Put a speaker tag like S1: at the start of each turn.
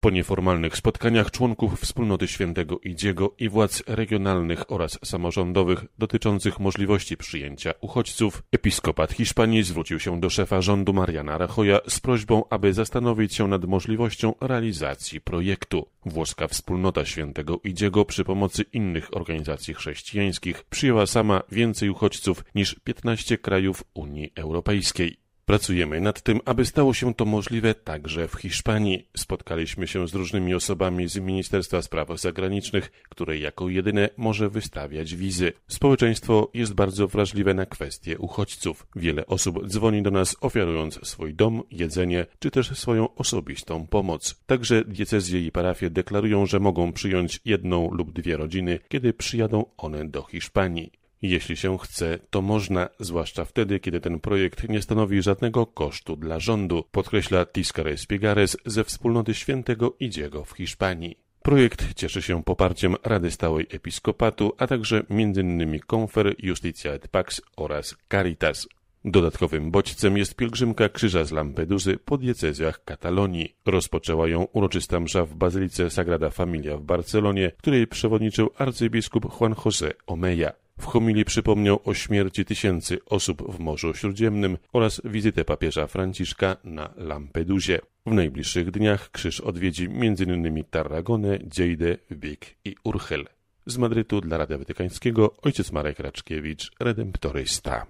S1: Po nieformalnych spotkaniach członków Wspólnoty Świętego Idziego i władz regionalnych oraz samorządowych dotyczących możliwości przyjęcia uchodźców, episkopat Hiszpanii zwrócił się do szefa rządu Mariana Rajoya z prośbą, aby zastanowić się nad możliwością realizacji projektu. Włoska Wspólnota Świętego Idziego przy pomocy innych organizacji chrześcijańskich przyjęła sama więcej uchodźców niż 15 krajów Unii Europejskiej. Pracujemy nad tym, aby stało się to możliwe także w Hiszpanii. Spotkaliśmy się z różnymi osobami z Ministerstwa Spraw Zagranicznych, które jako jedyne może wystawiać wizy. Społeczeństwo jest bardzo wrażliwe na kwestie uchodźców. Wiele osób dzwoni do nas, ofiarując swój dom, jedzenie, czy też swoją osobistą pomoc. Także diecezje i parafie deklarują, że mogą przyjąć 1 lub 2 rodziny, kiedy przyjadą one do Hiszpanii. Jeśli się chce, to można, zwłaszcza wtedy, kiedy ten projekt nie stanowi żadnego kosztu dla rządu, podkreśla Tíscar Espigares ze Wspólnoty Świętego Idziego w Hiszpanii. Projekt cieszy się poparciem Rady Stałej Episkopatu, a także m.in. Confer, Justitia et Pax oraz Caritas. Dodatkowym bodźcem jest pielgrzymka Krzyża z Lampedusy po diecezjach Katalonii. Rozpoczęła ją uroczysta msza w Bazylice Sagrada Familia w Barcelonie, której przewodniczył arcybiskup Juan José Omeya. W homilii przypomniał o śmierci tysięcy osób w Morzu Śródziemnym oraz wizytę papieża Franciszka na Lampedusie. W najbliższych dniach krzyż odwiedzi m.in. Tarragonę, Lleidę, Vic i Urgel. Z Madrytu dla Radia Watykańskiego ojciec Marek Raczkiewicz, redemptorysta.